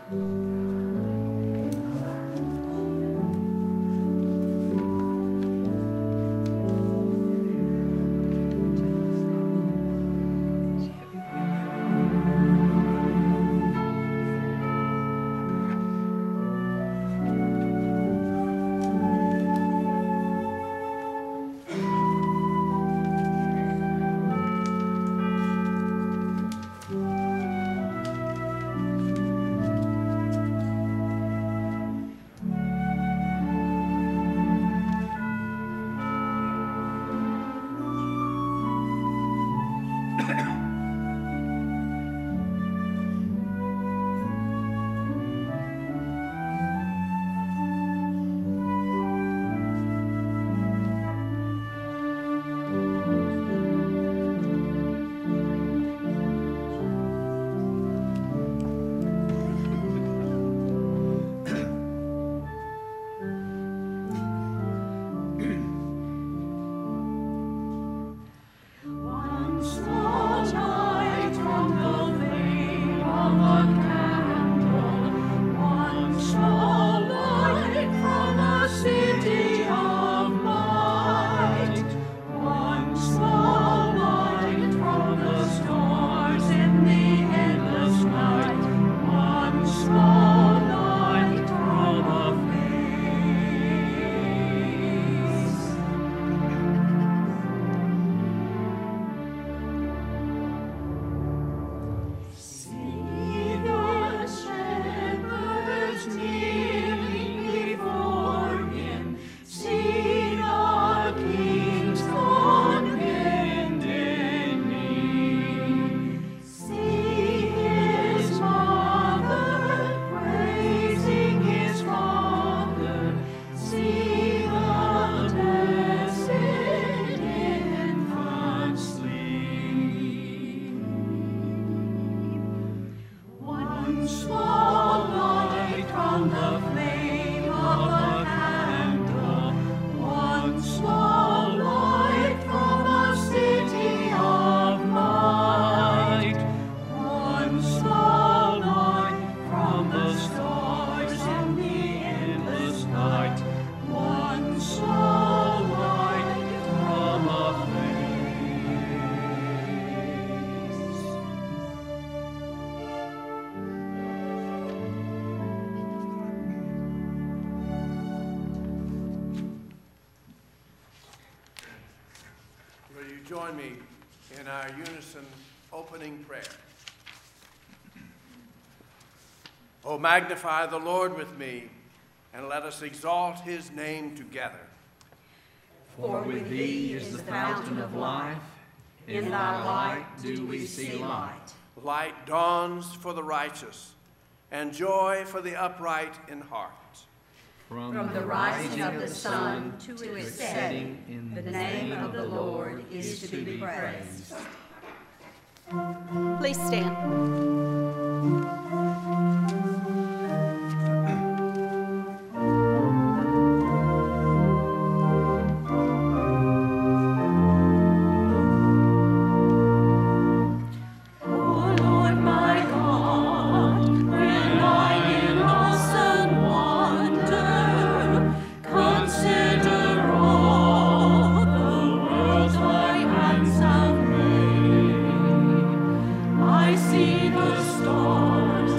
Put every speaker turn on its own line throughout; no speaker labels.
Join me in our unison opening prayer. Oh, magnify the Lord with me, and let us exalt his name together.
For with thee is the fountain of life, in thy light do we see light.
Light dawns for the righteous, and joy for the upright in heart.
From the rising of the sun to its setting, the name of the Lord is to be praised.
Please stand.
See the stars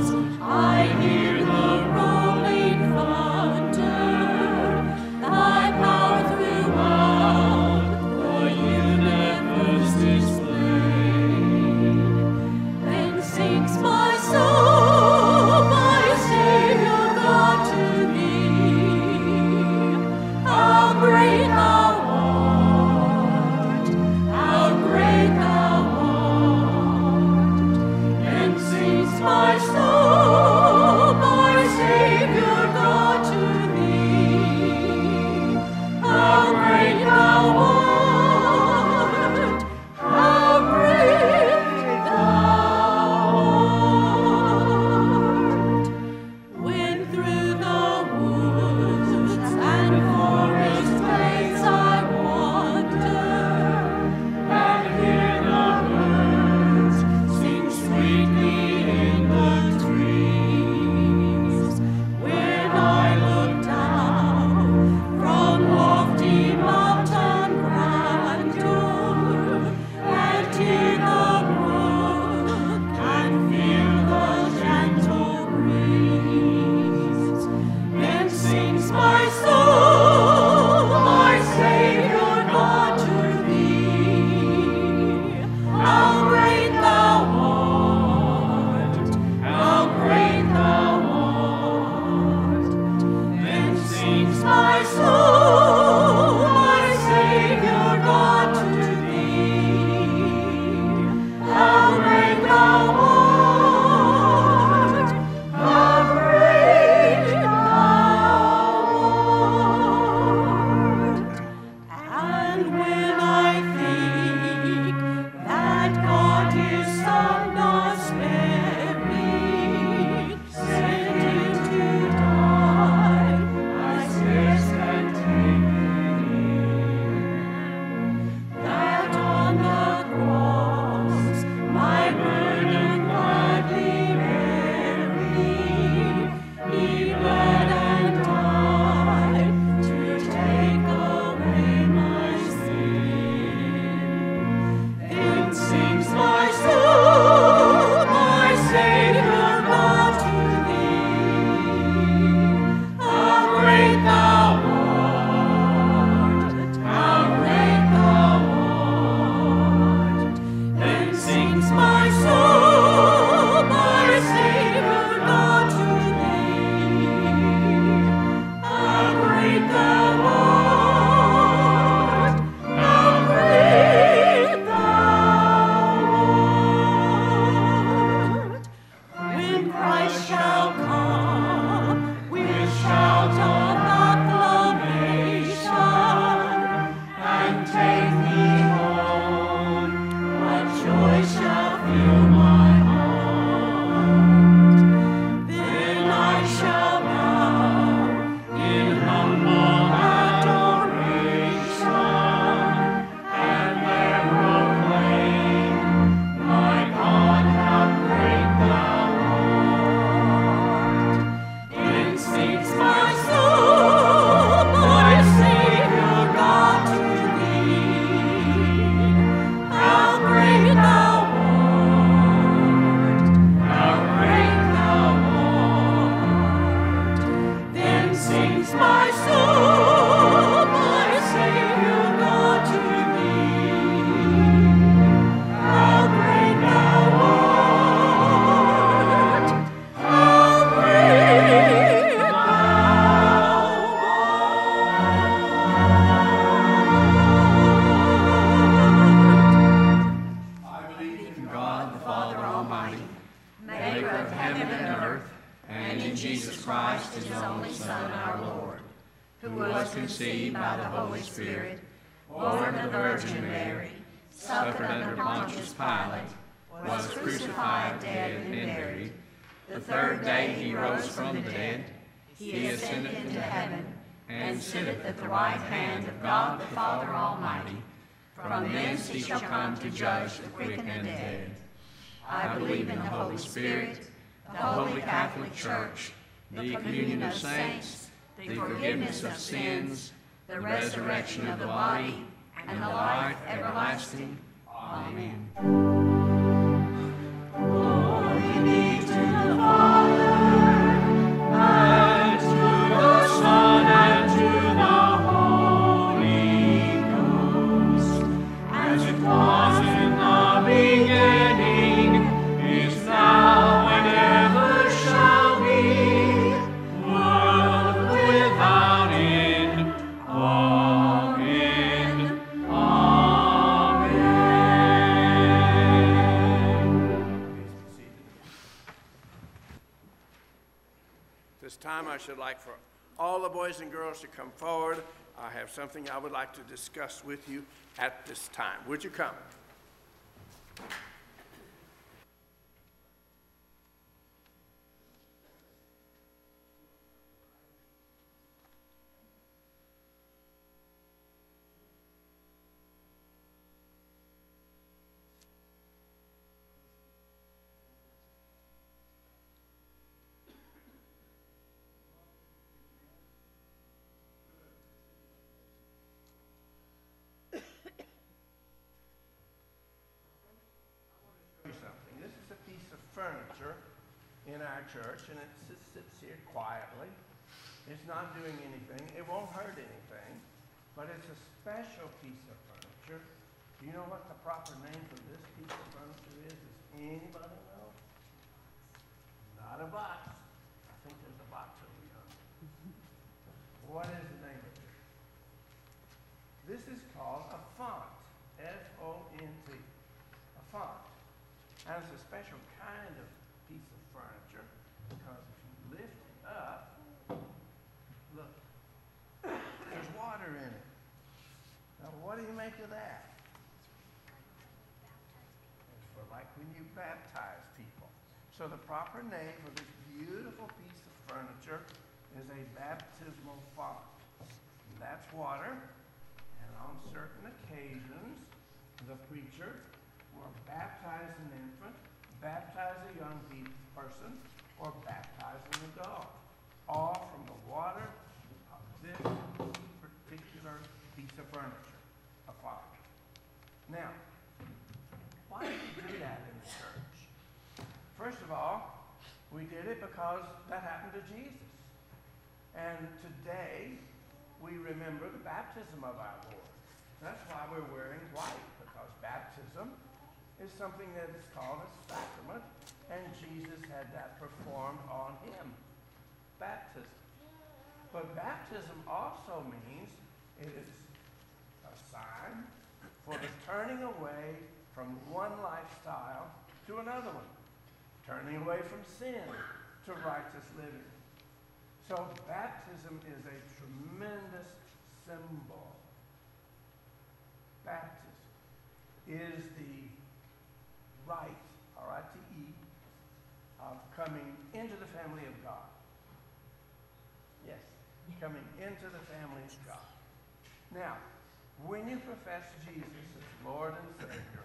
by the Holy Spirit, born of the Virgin Mary, suffered under Pontius Pilate, was crucified, dead, and buried. The third day he rose from the dead. He ascended into heaven, and sitteth at the right hand of God the Father Almighty. From thence he shall come to judge the quick and the dead. I believe in the Holy Spirit, the Holy Catholic Church, the communion of saints, the forgiveness of sins, the resurrection of the body, and the life everlasting. Amen. Glory be to the Father, and to the Son, and to the Holy Ghost, as it was in the beginning, is now, and ever shall be, world without end. Amen.
This time I should like for all the boys and girls to come forward. I have something I would like to discuss with you at this time. Would you come? Something. This is a piece of furniture in our church, and it sits here quietly. It's not doing anything. It won't hurt anything, but it's a special piece of furniture. Do you know what the proper name for this piece of furniture is? Does anybody know? Not a box. I think there's a box over here. What is the name of it? This is called a font. F-O-N-T. A font. And it's a special kind of piece of furniture because if you lift it up, look, there's water in it. Now, what do you make of that? It's for like when you baptize people. So the proper name for this beautiful piece of furniture is a baptismal font. And that's water, and on certain occasions, the preacher will baptize an infant, baptize a young person, or baptize an adult, all from the water of this particular piece of furniture, a font. Now, why did we do that in the church? First of all, we did it because that happened to Jesus. And today, we remember the baptism of our Lord. That's why we're wearing white, because baptism is something that is called a sacrament, and Jesus had that performed on him. Baptism. But baptism also means it is a sign for the turning away from one lifestyle to another one. Turning away from sin to righteous living. So baptism is a tremendous symbol. Baptism is the rite, R-I-T-E, of coming into the family of God. Yes, coming into the family of God. Now, when you profess Jesus as Lord and Savior,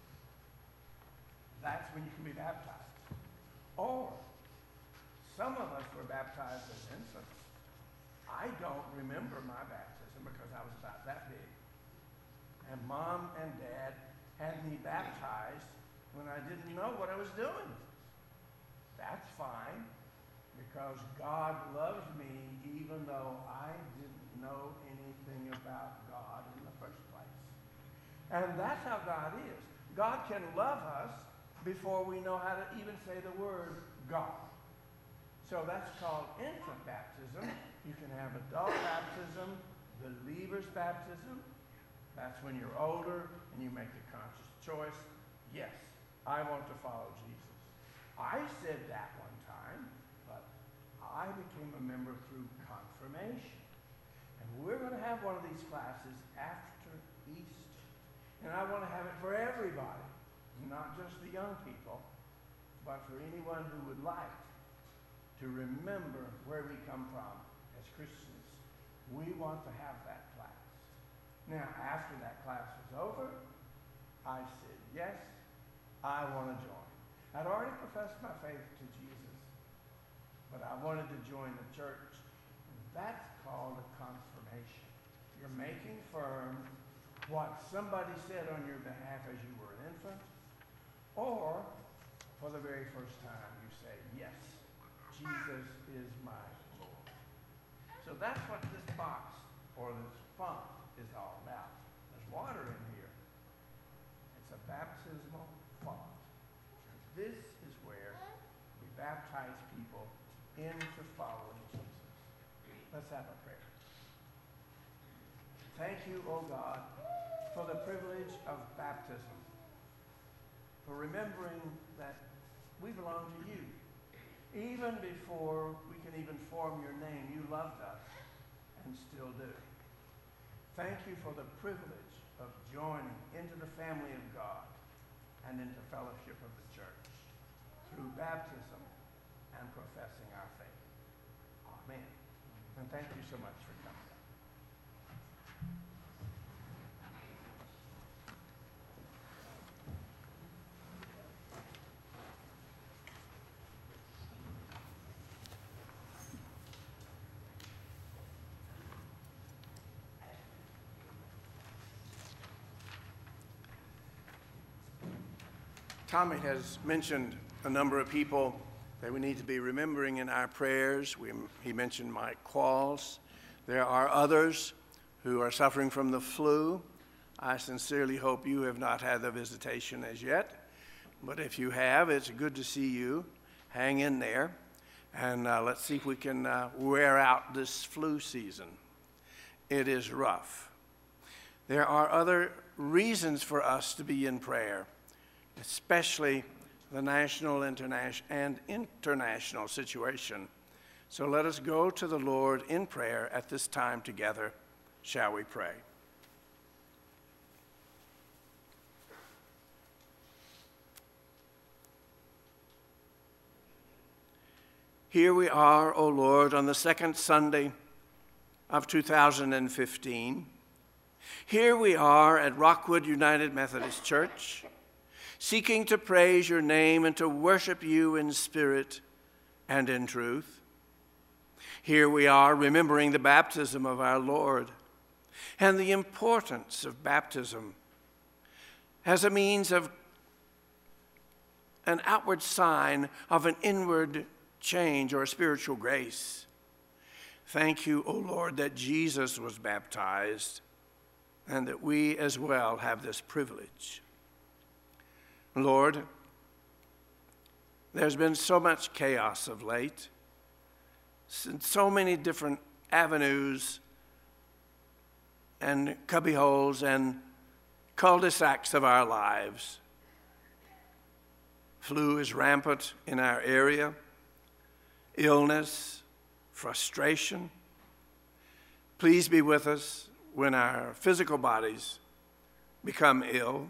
that's when you can be baptized. Or, some of us were baptized as infants. I don't remember my baptism because I was about that big. And Mom and Dad had me baptized when I didn't know what I was doing. That's fine, because God loves me even though I didn't know anything about God in the first place. And that's how God is. God can love us before we know how to even say the word God. So that's called infant baptism. You can have adult baptism, believer's baptism. That's when you're older and you make a conscious choice. Yes, I want to follow Jesus. I said that one time, but I became a member through confirmation. And we're going to have one of these classes after Easter. And I want to have it for everybody, not just the young people, but for anyone who would like to remember where we come from as Christians. We want to have that class. Now, after that class was over, I said, yes, I want to join. I'd already professed my faith to Jesus, but I wanted to join the church. That's called a confirmation. You're making firm what somebody said on your behalf as you were an infant, or for the very first time you say, yes, Jesus is my Lord. So that's what this box or this font is all about. There's water in here. It's a baptismal font. This is where we baptize people into following Jesus. Let's have a prayer. Thank you, O God, for the privilege of baptism, for remembering that we belong to you. Even before we can even form your name, you loved us and still do. Thank you for the privilege of joining into the family of God and into fellowship of the church through baptism and professing our faith. Amen. And thank you so much for coming. Tommy has mentioned a number of people that we need to be remembering in our prayers. He mentioned Mike Qualls. There are others who are suffering from the flu. I sincerely hope you have not had the visitation as yet. But if you have, it's good to see you. Hang in there. And let's see if we can wear out this flu season. It is rough. There are other reasons for us to be in prayer, especially the national, and international situation. So let us go to the Lord in prayer at this time together. Shall we pray? Here we are, O Lord, on the second Sunday of 2015. Here we are at Rockwood United Methodist Church, seeking to praise your name and to worship you in spirit and in truth. Here we are remembering the baptism of our Lord and the importance of baptism as a means of an outward sign of an inward change or spiritual grace. Thank you, O Lord, that Jesus was baptized and that we as well have this privilege. Lord, there's been so much chaos of late, so many different avenues and cubbyholes and cul-de-sacs of our lives. Flu is rampant in our area, illness, frustration. Please be with us when our physical bodies become ill.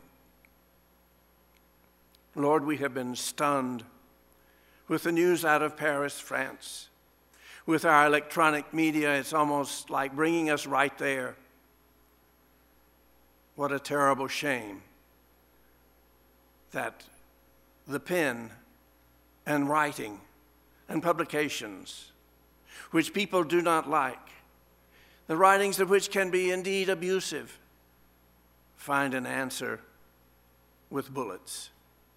Lord, we have been stunned with the news out of Paris, France. With our electronic media, it's almost like bringing us right there. What a terrible shame that the pen and writing and publications, which people do not like, the writings of which can be indeed abusive, find an answer with bullets.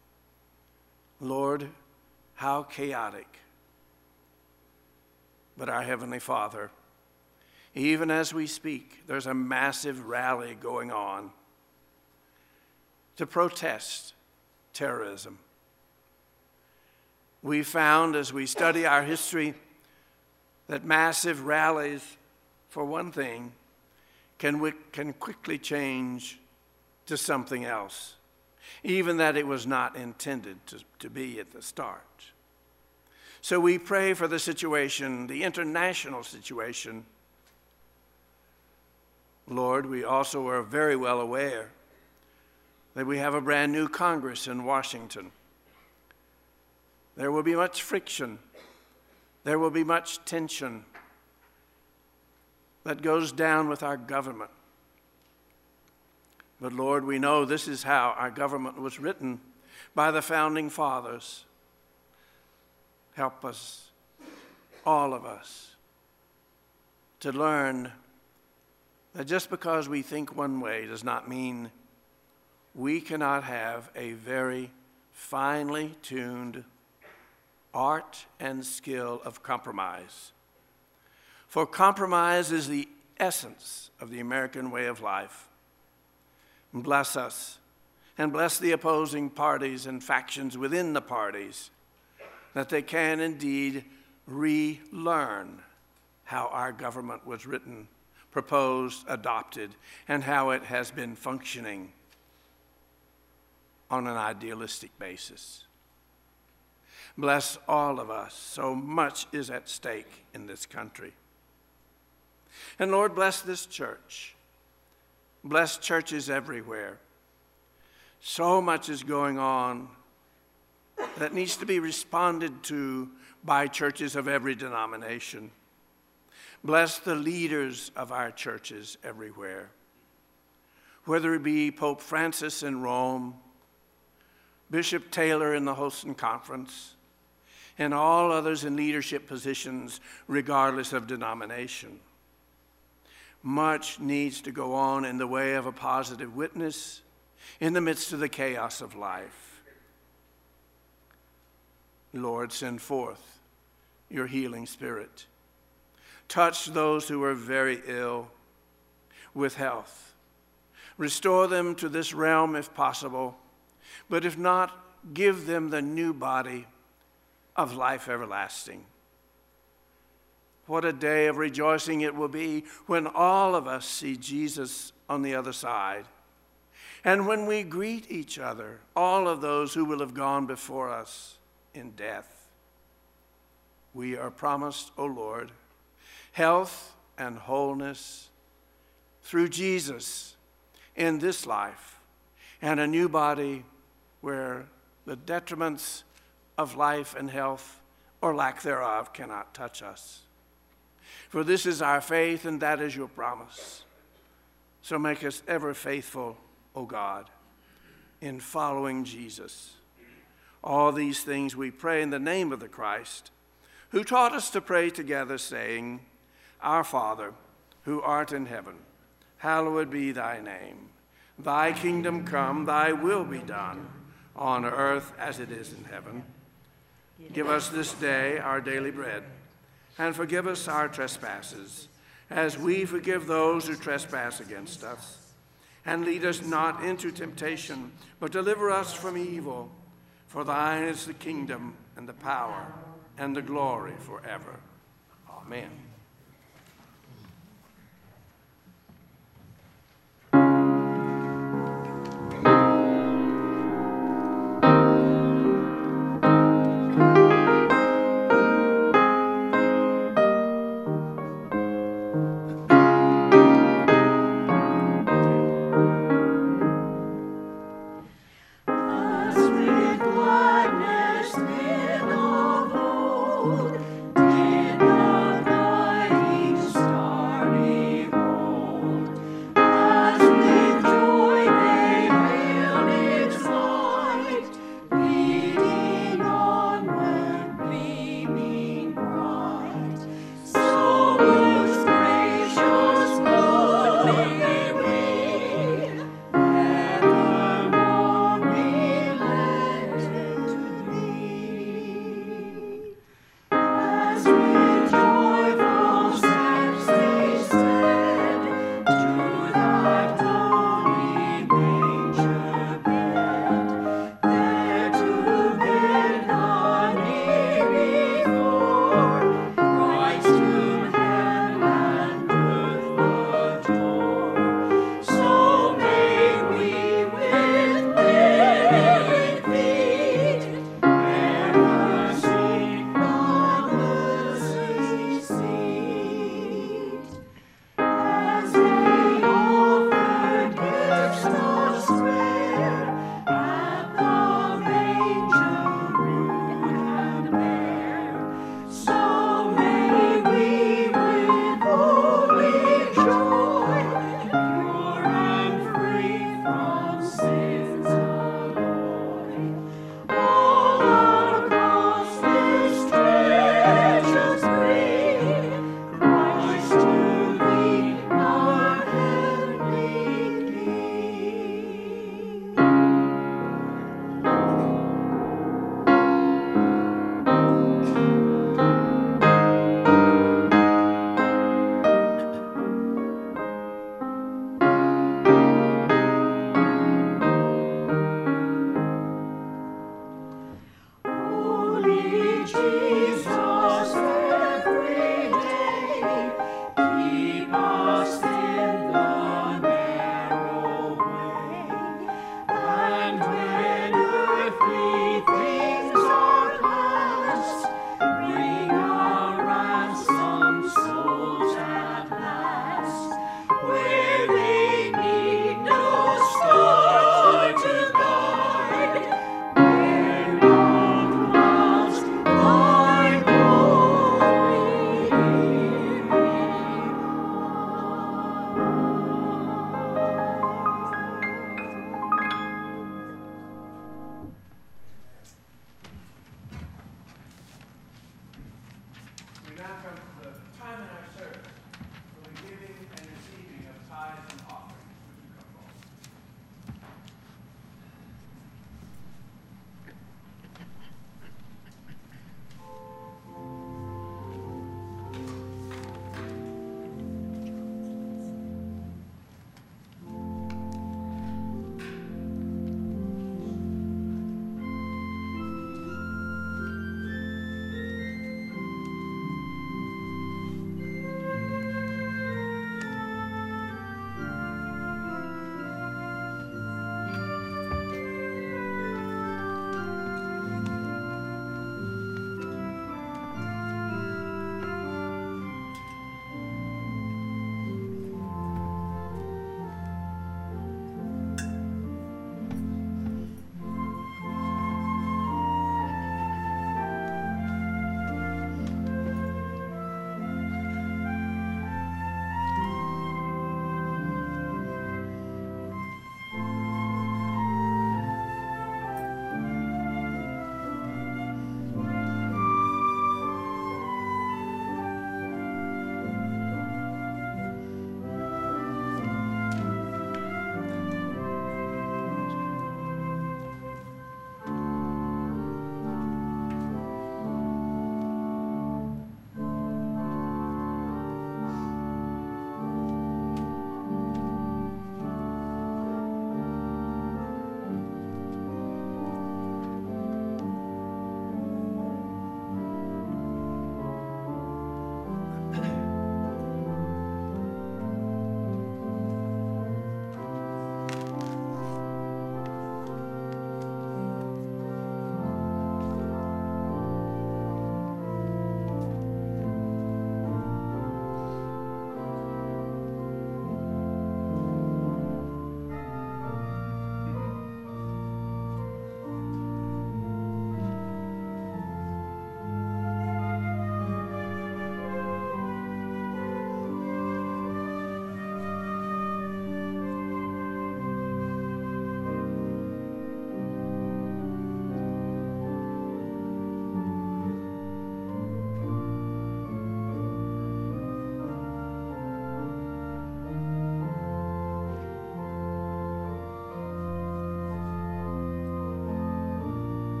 Lord, how chaotic. But our Heavenly Father, even as we speak, there's a massive rally going on to protest terrorism. We found as we study our history that massive rallies, for one thing, can quickly change to something else, even that it was not intended to be at the start. So we pray for the situation, the international situation, Lord, we also are very well aware that we have a brand new Congress in Washington. There will be much friction. There will be much tension that goes down with our government. But Lord, we know this is how our government was written by the founding fathers. Help us, all of us, to learn that just because we think one way does not mean we cannot have a very finely tuned art and skill of compromise. For compromise is the essence of the American way of life. Bless us and bless the opposing parties and factions within the parties, that they can indeed relearn how our government was written, proposed, adopted, and how it has been functioning on an idealistic basis. Bless all of us. So much is at stake in this country. And Lord, bless this church. Bless churches everywhere. So much is going on that needs to be responded to by churches of every denomination. Bless the leaders of our churches everywhere, whether it be Pope Francis in Rome, Bishop Taylor in the Houston Conference, and all others in leadership positions regardless of denomination. Much needs to go on in the way of a positive witness in the midst of the chaos of life. Lord, send forth your healing spirit. Touch those who are very ill with health. Restore them to this realm if possible, but if not, give them the new body of life everlasting. What a day of rejoicing it will be when all of us see Jesus on the other side. And when we greet each other, all of those who will have gone before us in death. We are promised, O Lord, health and wholeness through Jesus in this life, and a new body where the detriments of life and health or lack thereof cannot touch us. For this is our faith, and that is your promise. So make us ever faithful, O God, in following Jesus. All these things we pray in the name of the Christ, who taught us to pray together, saying, Our Father, who art in heaven, hallowed be thy name. Thy kingdom come, thy will be done, on earth as it is in heaven. Give us this day our daily bread, and forgive us our trespasses, as we forgive those who trespass against us. And lead us not into temptation, but deliver us from evil. For thine is the kingdom, and the power, and the glory forever. Amen.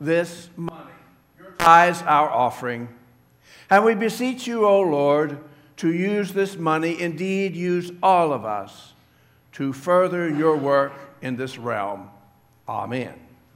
this money, your tithes, our offering. And we beseech you, O Lord, to use this money, indeed use all of us, to further your work in this realm. Amen.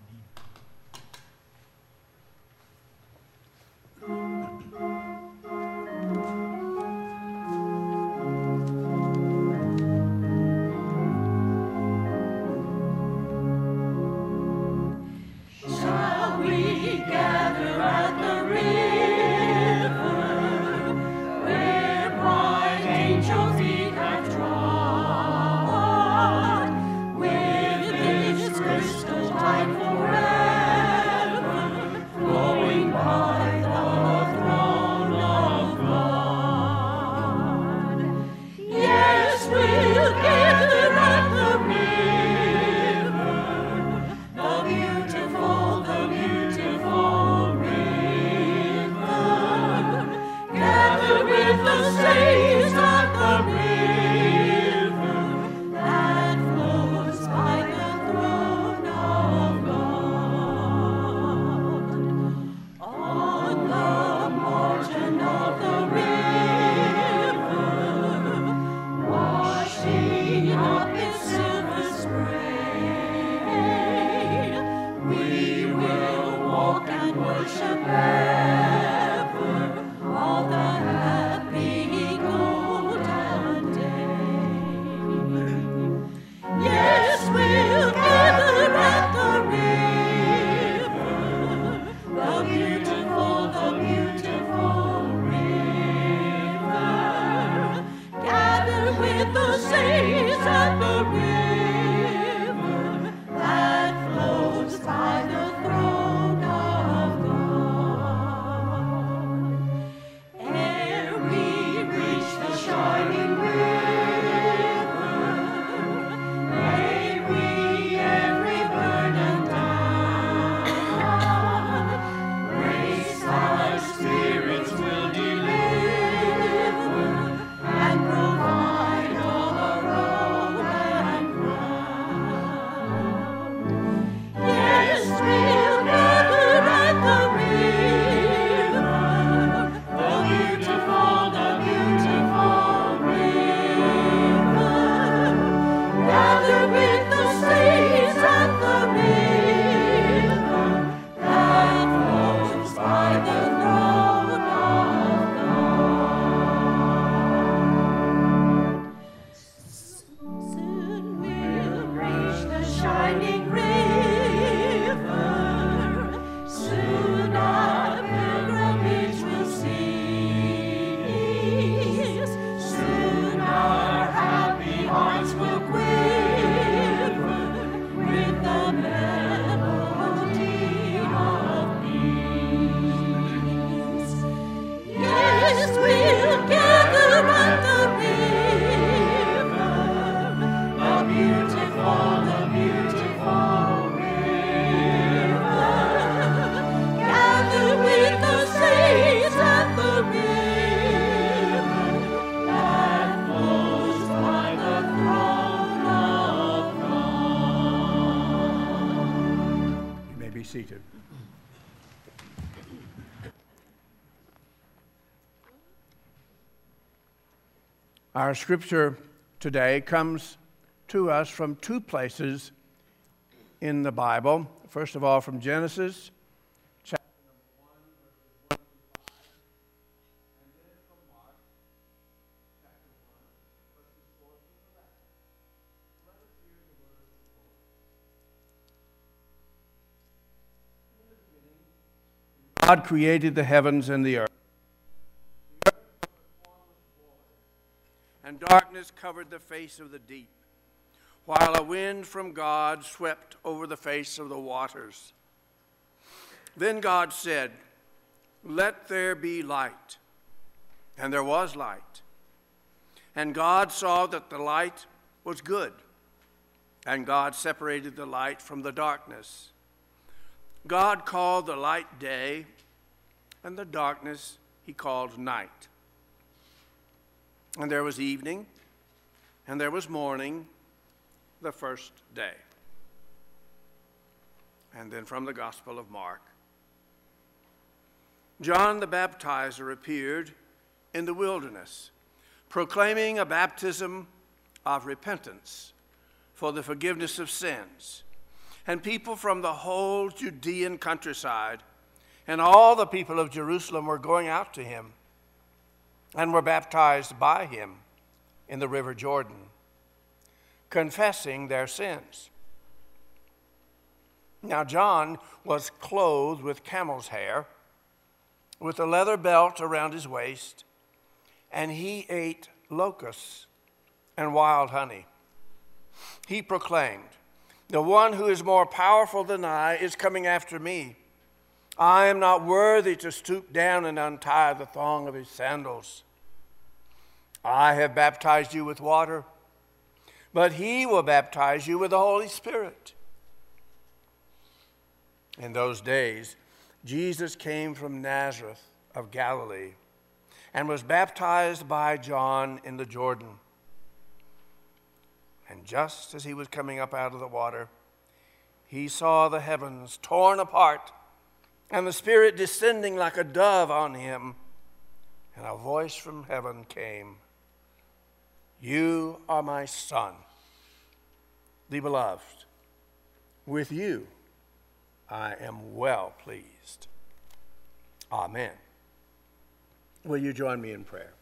Seated. Our scripture today comes to us from two places in the Bible. First of all, from Genesis, chapter 1, verses 1 through 5, and then from Mark, chapter 1, verses 4 through 11. Let us hear the word of the Lord. God created the heavens and the earth. The earth was formless void, and darkness covered the face of the deep, while a wind from God swept over the face of the waters. Then God said, "Let there be light." And there was light. And God saw that the light was good, and God separated the light from the darkness. God called the light day, and the darkness he called night. And there was evening, and there was morning, the first day. And then from the Gospel of Mark, John the Baptizer appeared in the wilderness, proclaiming a baptism of repentance for the forgiveness of sins. And people from the whole Judean countryside and all the people of Jerusalem were going out to him and were baptized by him in the river Jordan, confessing their sins. Now John was clothed with camel's hair, with a leather belt around his waist, and he ate locusts and wild honey. He proclaimed, "The one who is more powerful than I is coming after me. I am not worthy to stoop down and untie the thong of his sandals. I have baptized you with water, but he will baptize you with the Holy Spirit." In those days, Jesus came from Nazareth of Galilee and was baptized by John in the Jordan. And just as he was coming up out of the water, he saw the heavens torn apart and the Spirit descending like a dove on him. And a voice from heaven came, "You are my Son, the beloved. With you I am well pleased." Amen. Will you join me in prayer?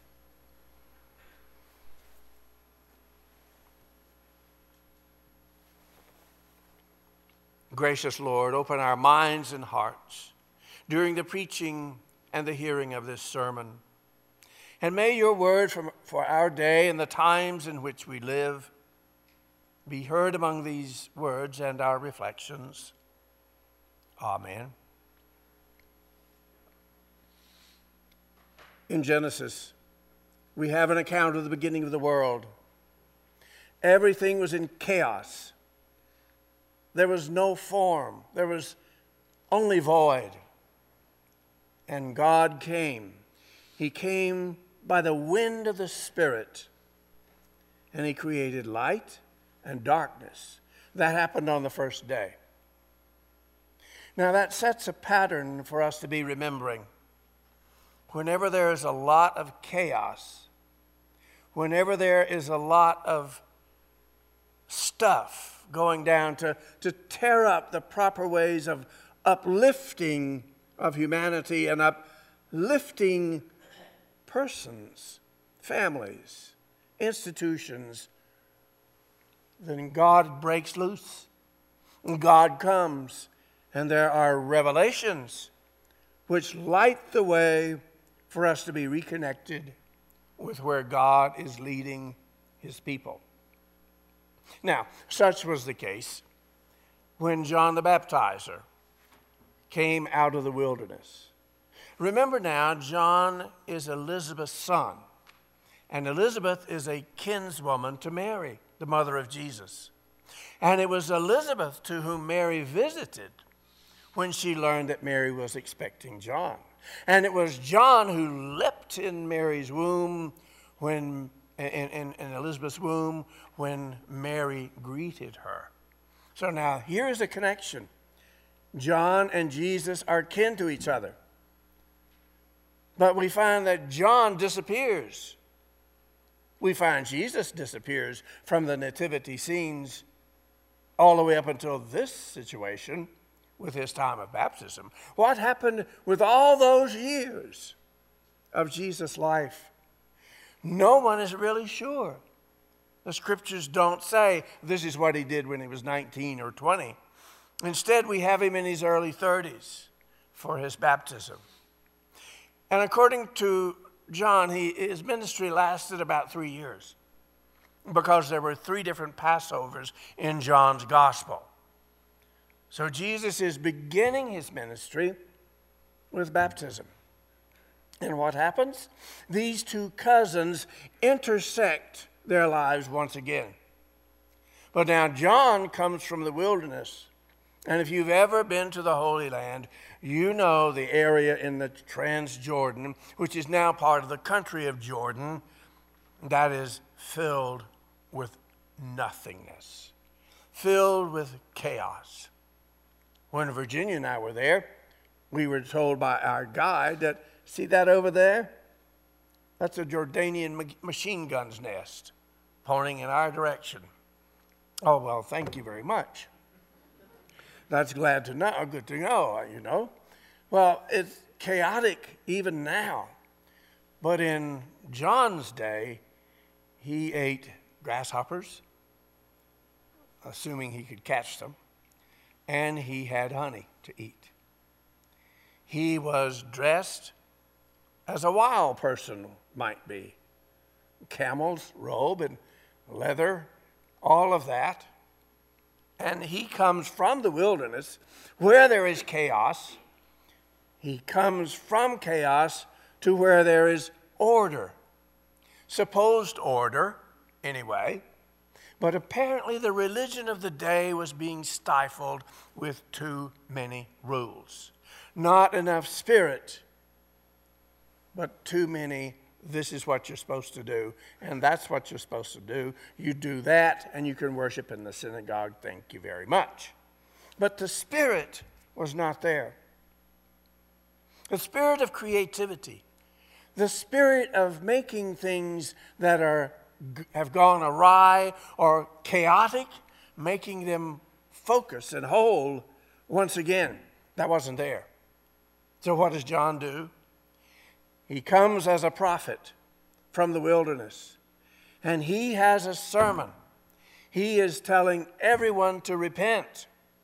Gracious Lord, open our minds and hearts during the preaching and the hearing of this sermon. And may your word for our day and the times in which we live be heard among these words and our reflections. Amen. In Genesis, we have an account of the beginning of the world. Everything was in chaos. There was no form. There was only void. And God came. He came by the wind of the Spirit, and he created light and darkness. That happened on the first day. Now that sets a pattern for us to be remembering. Whenever there is a lot of chaos, whenever there is a lot of stuff going down to tear up the proper ways of uplifting of humanity and uplifting persons, families, institutions, then God breaks loose. And God comes, and there are revelations which light the way for us to be reconnected with where God is leading his people. Now, such was the case when John the Baptizer came out of the wilderness. Remember now, John is Elizabeth's son, and Elizabeth is a kinswoman to Mary, the mother of Jesus. And it was Elizabeth to whom Mary visited when she learned that Mary was expecting John. And it was John who leapt in Mary's womb in Elizabeth's womb when Mary greeted her. So now here is a connection. John and Jesus are kin to each other. But we find that John disappears. We find Jesus disappears from the nativity scenes all the way up until this situation with his time of baptism. What happened with all those years of Jesus' life? No one is really sure. The scriptures don't say this is what he did when he was 19 or 20. Instead, we have him in his early 30s for his baptism. And according to John, his ministry lasted about 3 years because there were 3 different Passovers in John's gospel. So Jesus is beginning his ministry with baptism. And what happens? These 2 cousins intersect their lives once again. But now John comes from the wilderness. And if you've ever been to the Holy Land, you know the area in the Transjordan, which is now part of the country of Jordan, that is filled with nothingness, filled with chaos. When Virginia and I were there, We were told by our guide that, see that over there? That's a Jordanian machine gun's nest pointing in our direction. Oh, well, thank you very much. That's good to know, you know. Well, it's chaotic even now. But in John's day, he ate grasshoppers, assuming he could catch them, and he had honey to eat. He was dressed as a wild person might be. Camel's robe and leather, all of that. And he comes from the wilderness where there is chaos. He comes from chaos to where there is order. Supposed order, anyway. But apparently the religion of the day was being stifled with too many rules. Not enough spirit, but too many, this is what you're supposed to do, and that's what you're supposed to do. You do that, and you can worship in the synagogue. Thank you very much. But the spirit was not there. The spirit of creativity, the spirit of making things that have gone awry or chaotic, making them focus and whole once again, that wasn't there. So what does John do? He comes as a prophet from the wilderness, and he has a sermon. He is telling everyone to repent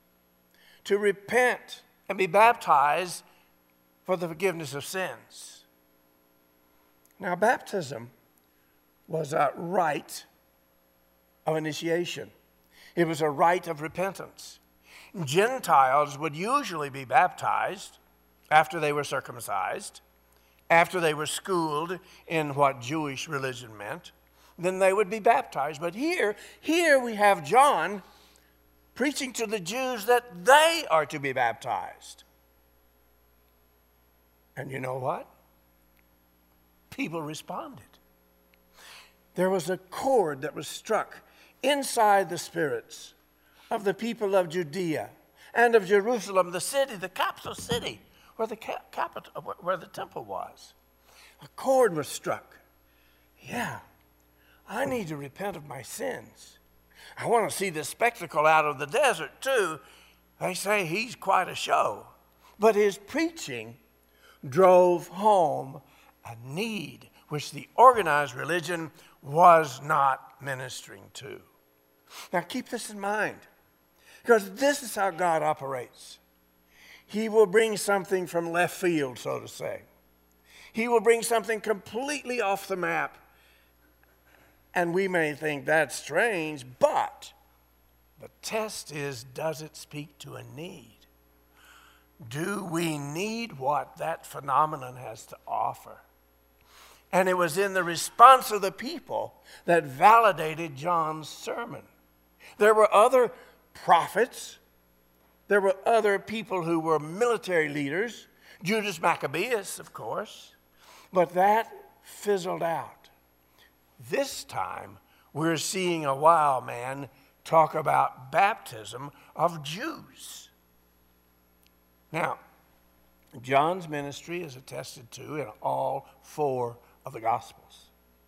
and be baptized for the forgiveness of sins. Now, baptism was a rite of initiation. It was a rite of repentance. Gentiles would usually be baptized after they were circumcised, after they were schooled in what Jewish religion meant. Then they would be baptized. But here we have John preaching to the Jews that they are to be baptized. And you know what? People responded. There was a chord that was struck inside the spirits of the people of Judea and of Jerusalem, the city, the capital city, where the temple was. A chord was struck. Yeah, I need to repent of my sins. I want to see this spectacle out of the desert too. They say he's quite a show. But his preaching drove home a need which the organized religion was not ministering to. Now keep this in mind, because this is how God operates. He will bring something from left field, so to say. He will bring something completely off the map. And we may think that's strange, but the test is, does it speak to a need? Do we need what that phenomenon has to offer? And it was in the response of the people that validated John's sermon. There were other prophets. There were other people who were military leaders. Judas Maccabeus, of course. But that fizzled out. This time, we're seeing a wild man talk about baptism of Jews. Now, John's ministry is attested to in all 4 of the Gospels.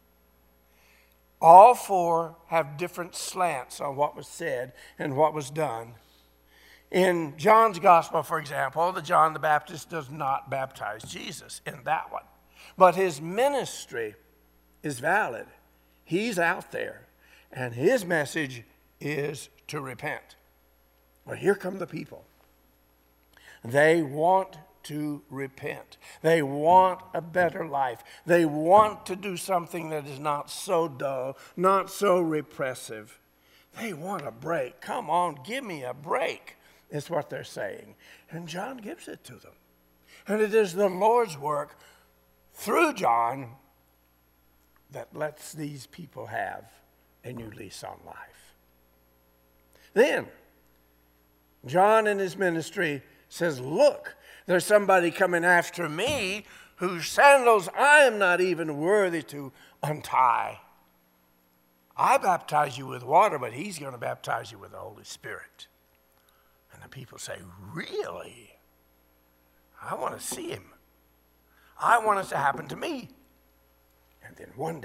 All 4 have different slants on what was said and what was done. In John's Gospel, for example, John the Baptist does not baptize Jesus in that one. But his ministry is valid. He's out there, and his message is to repent. Well, here come the people. They want to repent. They want a better life. They want to do something that is not so dull, not so repressive. They want a break. Come on, give me a break, is what they're saying. And John gives it to them. And it is the Lord's work through John that lets these people have a new lease on life. Then, John in his ministry says, look, there's somebody coming after me whose sandals I am not even worthy to untie. I baptize you with water, but he's going to baptize you with the Holy Spirit. And the people say, really? I want to see him. I want it to happen to me. And then one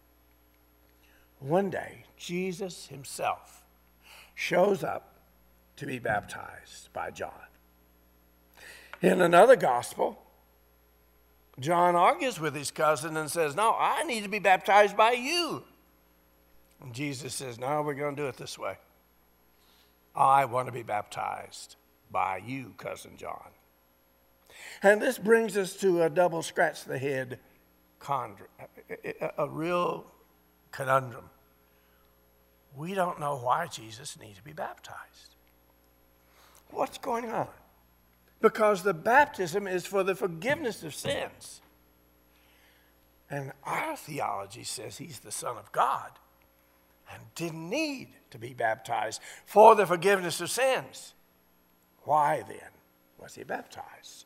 day, Jesus himself shows up to be baptized by John. In another gospel, John argues with his cousin and says, no, I need to be baptized by you. And Jesus says, no, we're going to do it this way. I want to be baptized by you, cousin John. And this brings us to a double scratch the head a real conundrum. We don't know why Jesus needs to be baptized. What's going on? Because the baptism is for the forgiveness of sins. And our theology says he's the Son of God and didn't need to be baptized for the forgiveness of sins. Why then was he baptized?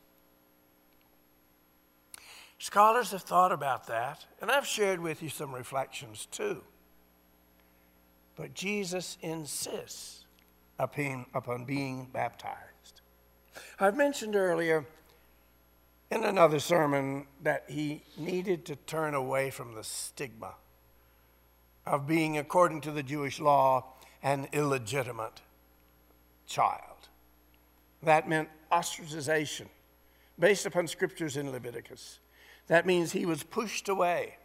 Scholars have thought about that, and I've shared with you some reflections too. But Jesus insists upon being baptized. I've mentioned earlier in another sermon that he needed to turn away from the stigma of being, according to the Jewish law, an illegitimate child. That meant ostracization based upon scriptures in Leviticus. That means he was pushed away.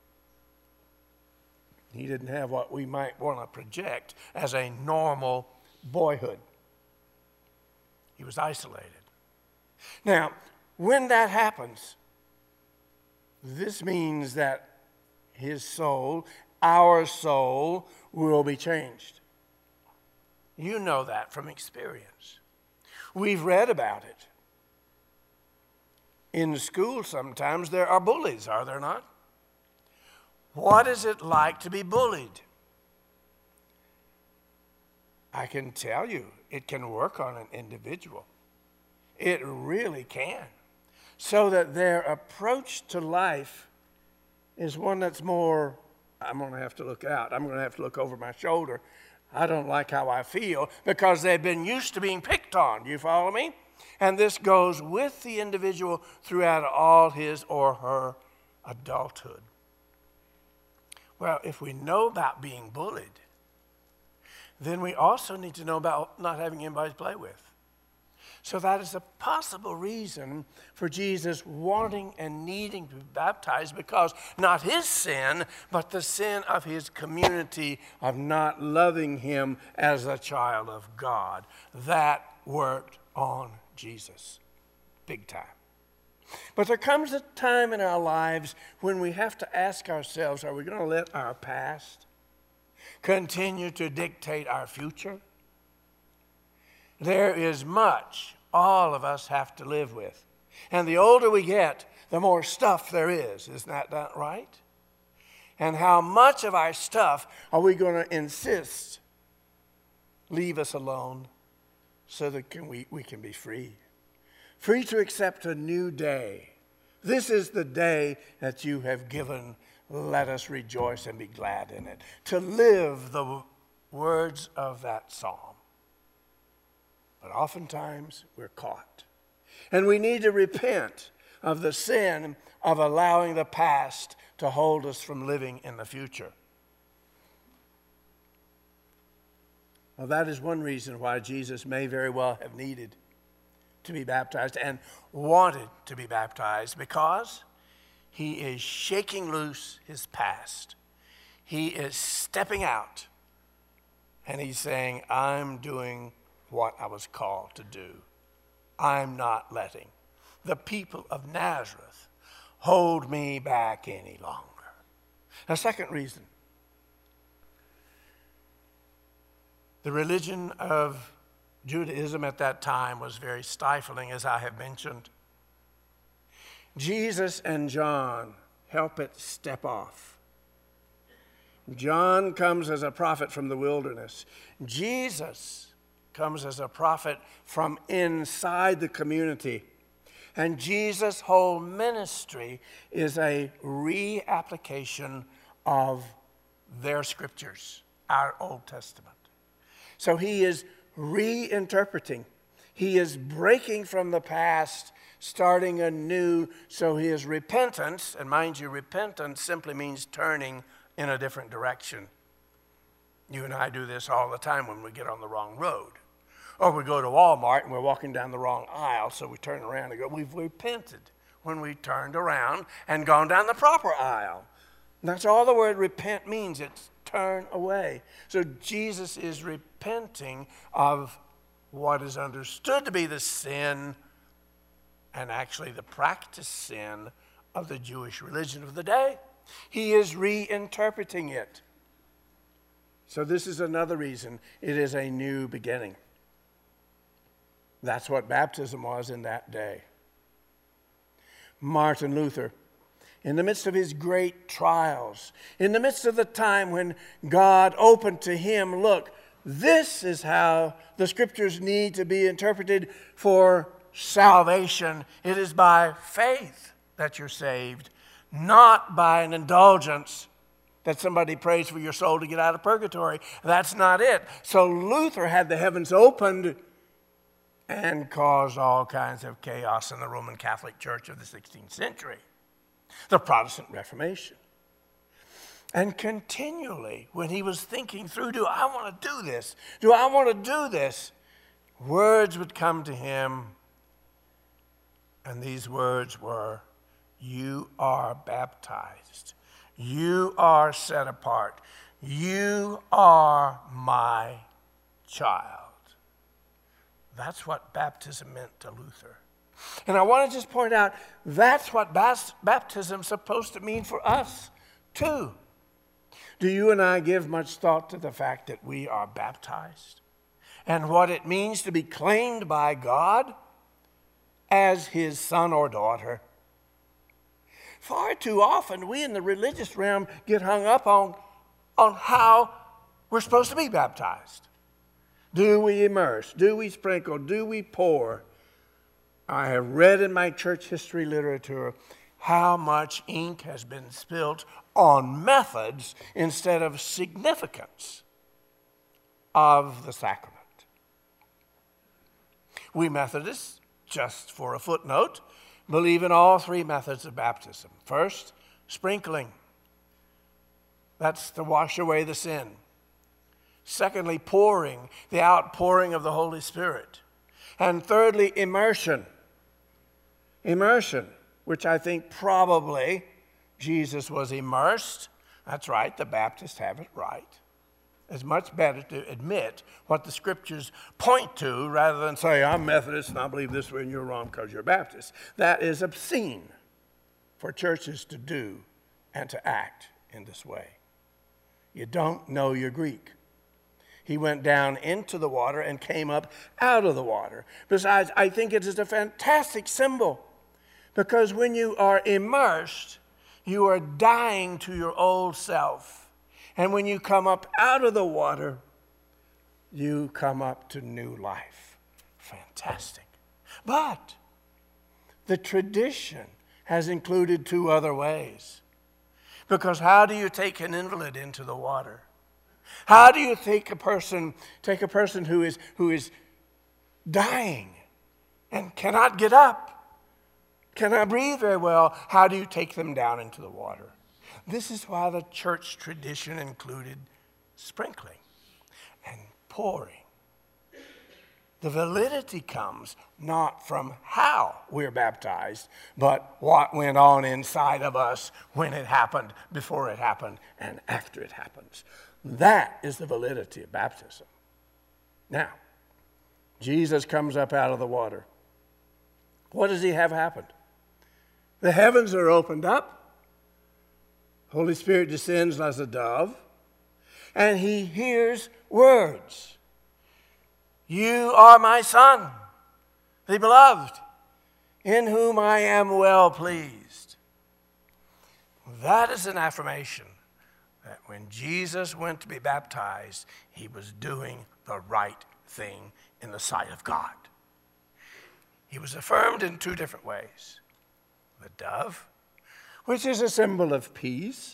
He didn't have what we might want to project as a normal boyhood. He was isolated. Now, when that happens, this means that his soul, our soul, will be changed. You know that from experience. We've read about it. In school, sometimes there are bullies, are there not? What is it like to be bullied? I can tell you, it can work on an individual. It really can. So that their approach to life is one that's more, I'm going to have to look out. I'm going to have to look over my shoulder. I don't like how I feel because they've been used to being picked on. Do you follow me? And this goes with the individual throughout all his or her adulthood. Well, if we know about being bullied, then we also need to know about not having anybody to play with. So that is a possible reason for Jesus wanting and needing to be baptized, because not his sin, but the sin of his community of not loving him as a child of God. That worked on Jesus big time. But there comes a time in our lives when we have to ask ourselves, are we going to let our past continue to dictate our future? There is much all of us have to live with. And the older we get, the more stuff there is. Isn't that right? And how much of our stuff are we going to insist leave us alone so that we can be free? Free to accept a new day. This is the day that you have given. Let us rejoice and be glad in it. To live the words of that psalm. But oftentimes we're caught. And we need to repent of the sin of allowing the past to hold us from living in the future. Well, that is one reason why Jesus may very well have needed to be baptized and wanted to be baptized, because he is shaking loose his past. He is stepping out and he's saying, I'm doing what I was called to do. I'm not letting the people of Nazareth hold me back any longer. A second reason. The religion of Judaism at that time was very stifling, as I have mentioned. Jesus and John help it step off. John comes as a prophet from the wilderness. Jesus comes as a prophet from inside the community. And Jesus' whole ministry is a reapplication of their scriptures, our Old Testament. So he is reinterpreting. He is breaking from the past, starting anew. So his repentance, and mind you, repentance simply means turning in a different direction. You and I do this all the time when we get on the wrong road. Or we go to Walmart and we're walking down the wrong aisle, so we turn around and go, we've repented when we turned around and gone down the proper aisle. And that's all the word repent means. It's turn away. So Jesus is repenting of what is understood to be the sin and actually the practiced sin of the Jewish religion of the day. He is reinterpreting it. So this is another reason it is a new beginning. That's what baptism was in that day. Martin Luther, in the midst of his great trials, in the midst of the time when God opened to him, look, this is how the scriptures need to be interpreted for salvation. It is by faith that you're saved, not by an indulgence that somebody prays for your soul to get out of purgatory. That's not it. So Luther had the heavens opened and caused all kinds of chaos in the Roman Catholic Church of the 16th century, the Protestant Reformation. And continually, when he was thinking through, do I want to do this? Do I want to do this? Words would come to him, and these words were, you are baptized. You are set apart. You are my child. That's what baptism meant to Luther. And I want to just point out, that's what baptism is supposed to mean for us, too. Do you and I give much thought to the fact that we are baptized and what it means to be claimed by God as his son or daughter? Far too often, we in the religious realm get hung up on how we're supposed to be baptized. Do we immerse? Do we sprinkle? Do we pour? I have read in my church history literature how much ink has been spilt on methods instead of significance of the sacrament. We Methodists, just for a footnote, believe in all three methods of baptism. First, sprinkling. That's to wash away the sin. Secondly, pouring, the outpouring of the Holy Spirit. And thirdly, immersion. Immersion, which I think probably Jesus was immersed. That's right, the Baptists have it right. It's much better to admit what the scriptures point to rather than say, I'm Methodist and I believe this way and you're wrong because you're Baptist. That is obscene for churches to do and to act in this way. You don't know your Greek. He went down into the water and came up out of the water. Besides, I think it is a fantastic symbol because when you are immersed, you are dying to your old self. And when you come up out of the water, you come up to new life. Fantastic. But the tradition has included two other ways. Because how do you take an invalid into the water? How do you take a person who is dying and cannot get up, cannot breathe very well? How do you take them down into the water? This is why the church tradition included sprinkling and pouring. The validity comes not from how we're baptized, but what went on inside of us when it happened, before it happened, and after it happens. That is the validity of baptism. Now, Jesus comes up out of the water. What does he have happen? The heavens are opened up. Holy Spirit descends as a dove, and he hears words. You are my son, the beloved, in whom I am well pleased. That is an affirmation that when Jesus went to be baptized, he was doing the right thing in the sight of God. He was affirmed in two different ways. The dove, which is a symbol of peace,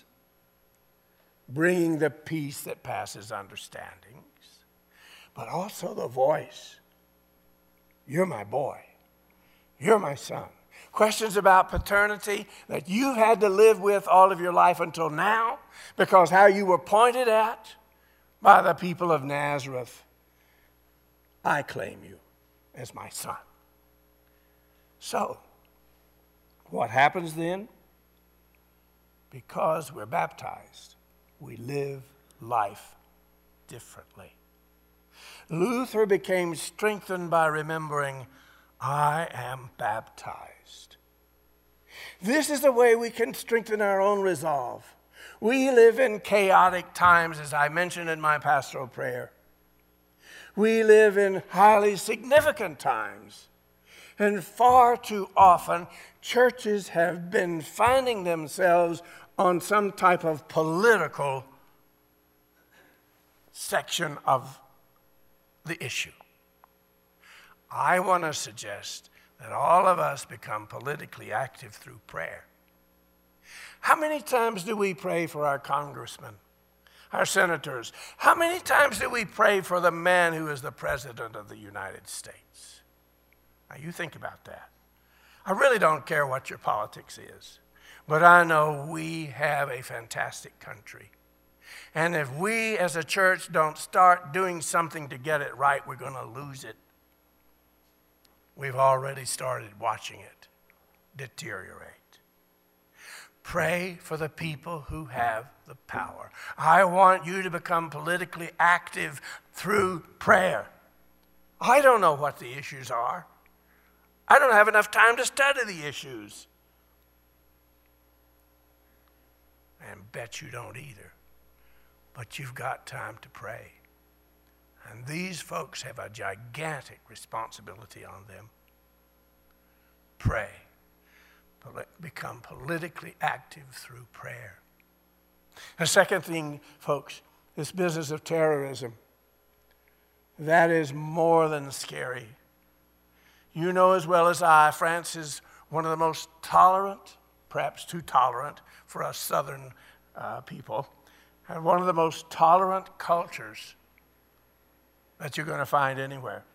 bringing the peace that passes understandings, but also the voice. You're my boy. You're my son. Questions about paternity that you've had to live with all of your life until now because how you were pointed at by the people of Nazareth. I claim you as my son. So, what happens then? Because we're baptized, we live life differently. Luther became strengthened by remembering, I am baptized. This is the way we can strengthen our own resolve. We live in chaotic times, as I mentioned in my pastoral prayer. We live in highly significant times. And far too often, churches have been finding themselves on some type of political section of the issue. I want to suggest that all of us become politically active through prayer. How many times do we pray for our congressmen, our senators? How many times do we pray for the man who is the president of the United States? Now, you think about that. I really don't care what your politics is, but I know we have a fantastic country. And if we as a church don't start doing something to get it right, we're going to lose it. We've already started watching it deteriorate. Pray for the people who have the power. I want you to become politically active through prayer. I don't know what the issues are. I don't have enough time to study the issues. And bet you don't either. But you've got time to pray. And these folks have a gigantic responsibility on them. Pray. Become politically active through prayer. The second thing, folks, this business of terrorism, that is more than scary. You know as well as I, France is one of the most tolerant, perhaps too tolerant for us southern people, and one of the most tolerant cultures that you're going to find anywhere.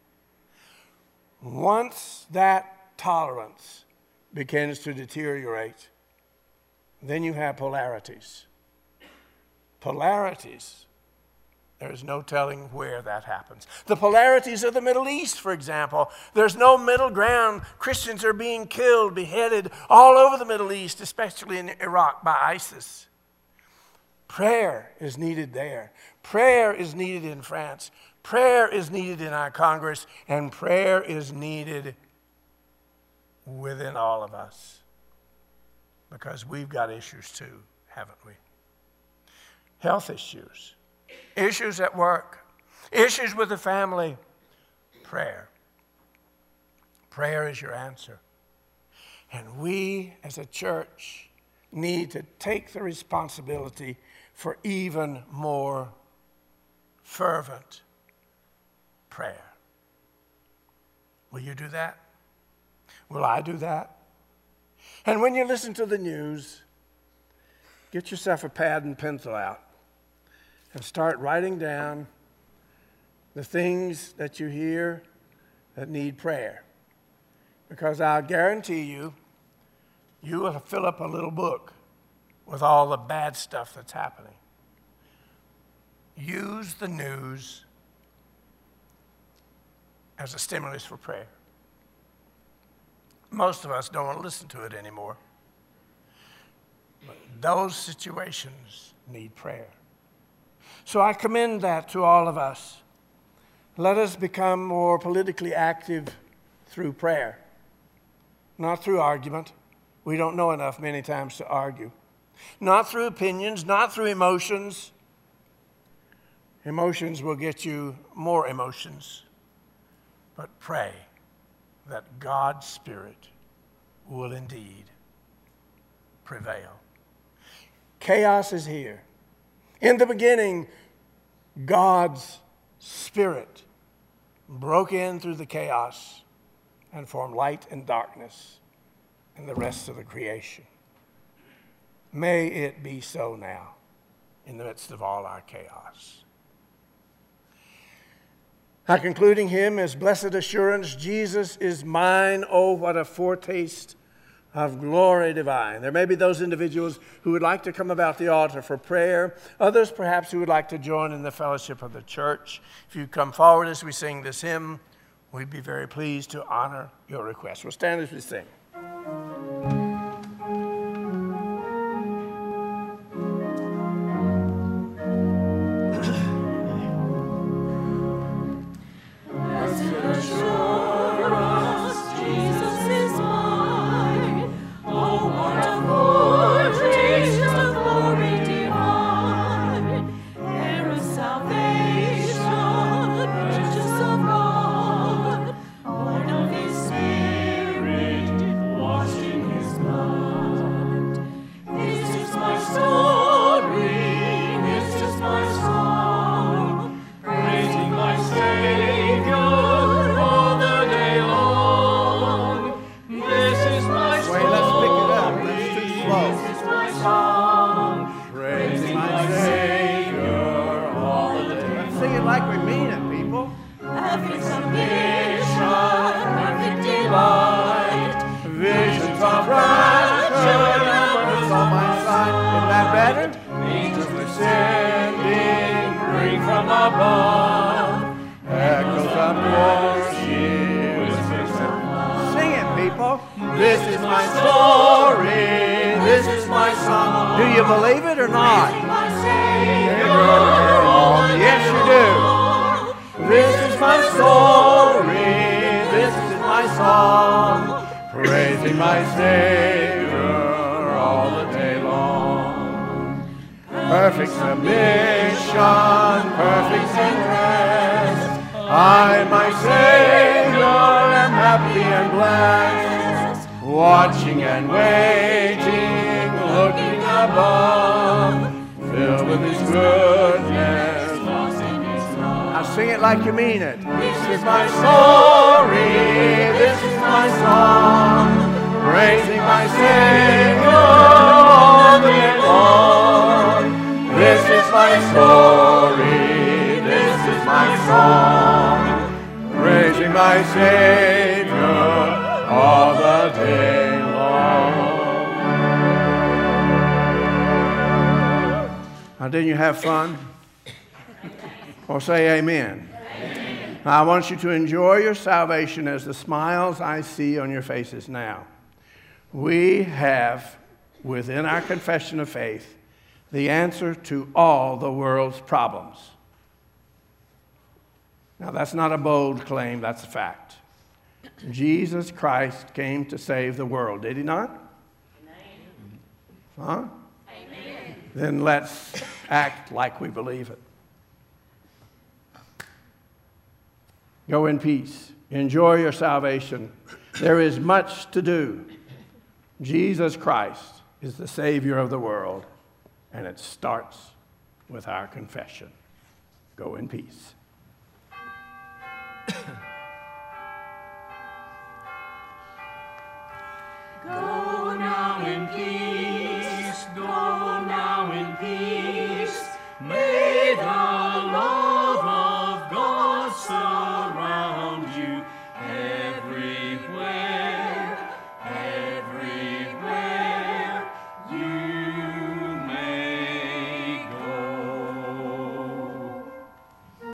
Once that tolerance begins to deteriorate, then you have polarities. Polarities, there's no telling where that happens. The polarities of the Middle East, for example, there's no middle ground. Christians are being killed, beheaded all over the Middle East, especially in Iraq by ISIS. Prayer is needed there. Prayer is needed in France. Prayer is needed in our Congress, and prayer is needed within all of us, because we've got issues too, haven't we? Health issues, issues at work, issues with the family. Prayer. Prayer is your answer. And we as a church need to take the responsibility for even more fervent prayer. Will you do that? Will I do that? And when you listen to the news, get yourself a pad and pencil out and start writing down the things that you hear that need prayer. Because I'll guarantee you, you will fill up a little book with all the bad stuff that's happening. Use the news as a stimulus for prayer. Most of us don't want to listen to it anymore. But those situations need prayer. So I commend that to all of us. Let us become more politically active through prayer, not through argument. We don't know enough many times to argue. Not through opinions, not through emotions. Emotions will get you more emotions. But pray that God's Spirit will indeed prevail. Chaos is here. In the beginning, God's Spirit broke in through the chaos and formed light and darkness and the rest of the creation. May it be so now in the midst of all our chaos. Our concluding hymn is Blessed Assurance, Jesus is mine. Oh, what a foretaste of glory divine. There may be those individuals who would like to come about the altar for prayer. Others perhaps who would like to join in the fellowship of the church. If you come forward as we sing this hymn, we'd be very pleased to honor your request. We'll stand as we sing.
Watching and waiting, looking above, filled with His goodness, lost in His love.
Now sing it like you mean it.
This is my story, this is my song, praising my Savior all the day long. This is my story, this is my song, praising my Savior all the day long.
Now, didn't you have fun? Or say amen. Amen. Now, I want you to enjoy your salvation as the smiles I see on your faces now. We have, within our confession of faith, the answer to all the world's problems. Now, that's not a bold claim, that's a fact. Jesus Christ came to save the world, did He not?
Amen.
Huh?
Amen.
Then let's act like we believe it. Go in peace. Enjoy your salvation. There is much to do. Jesus Christ is the Savior of the world, and it starts with our confession. Go in peace.